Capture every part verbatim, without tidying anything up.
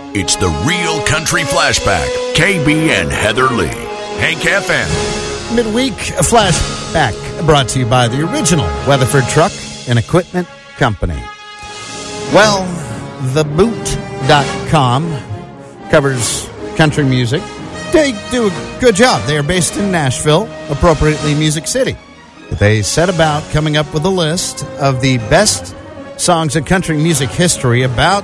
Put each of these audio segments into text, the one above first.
It's the Real Country Flashback. K B and Heather Lee. Hank F M. Midweek Flashback brought to you by the original Weatherford Truck and Equipment Company. Well, the boot dot com covers country music. They do a good job. They are based in Nashville, appropriately Music City. They set about coming up with a list of the best songs in country music history about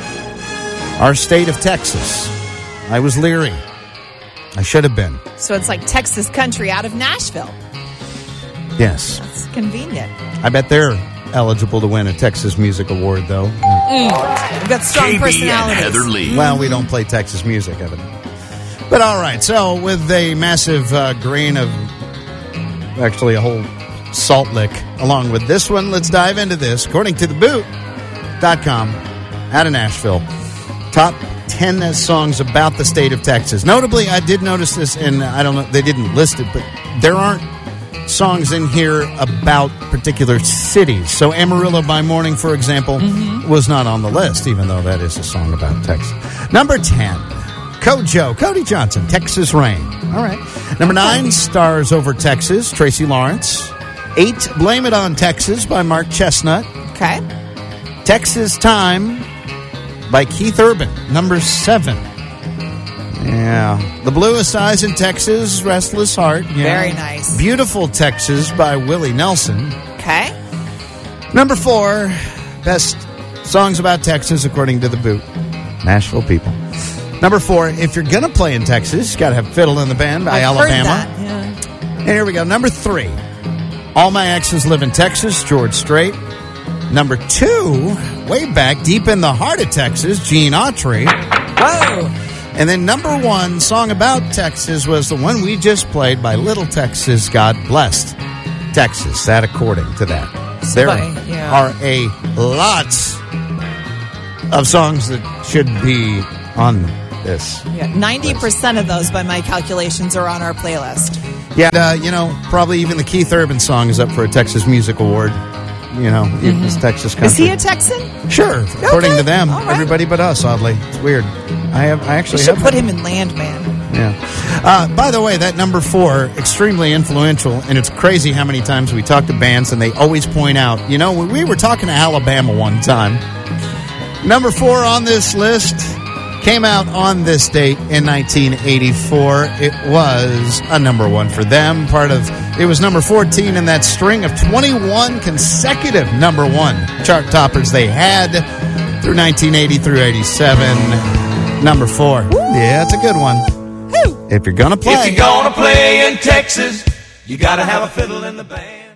our state of Texas. I was leery. I should have been. So it's like Texas country out of Nashville. Yes. That's convenient. I bet they're eligible to win a Texas Music Award, though. Mm. We've got strong K B personalities. and Heather Lee. Well, we don't play Texas music, evidently. But all right, so with a massive uh, grain of, actually a whole salt lick along with this one, let's dive into this. According to the boot dot com, out of Nashville, top ten songs about the state of Texas. Notably, I did notice this, and I don't know, they didn't list it, but there aren't songs in here about particular cities. So Amarillo by Morning, for example, mm-hmm. was not on the list, even though that is a song about Texas. Number ten, Kojo, Cody Johnson, Texas Rain. All right. Number nine, Stars Over Texas, Tracy Lawrence. Eight, Blame It on Texas by Mark Chestnut. Okay. Texas Time by Keith Urban. Number seven. Yeah. The Bluest Eyes in Texas, Restless Heart. Yeah. Very nice. Beautiful Texas by Willie Nelson. Okay. Number four, best songs about Texas according to the Boot. Nashville People. Number four, if you're going to play in Texas, you got to have Fiddle in the Band by I've Alabama. Heard that. Yeah. And here we go. Number three, All My Exes Live in Texas, George Strait. Number two, way back deep in the heart of Texas, Gene Autry. Whoa. And then number one song about Texas was the one we just played by Little Texas, God Blessed Texas. That according to that. So there by, yeah. are a lots of songs that should be on this. Yeah, ninety percent of those, by my calculations, are on our playlist. Yeah, uh, you know, probably even the Keith Urban song is up for a Texas Music Award. You know, mm-hmm. It's Texas country. Is he a Texan? Sure, okay. According to them. Right. Everybody but us, oddly. It's weird. I have. I actually you should have put one. him in Landman. Yeah. Uh, by the way, that number four, extremely influential, and it's crazy how many times we talk to bands and they always point out, you know, we were talking to Alabama one time. Number four on this list came out on this date in nineteen eighty-four. It was a number one for them. Part of it was number fourteen in that string of twenty-one consecutive number one chart toppers they had through nineteen eighty through eighty-seven. Number four. Woo. Yeah, it's a good one. Woo. If you're gonna play, if you're gonna play in Texas, you gotta have a fiddle in the band.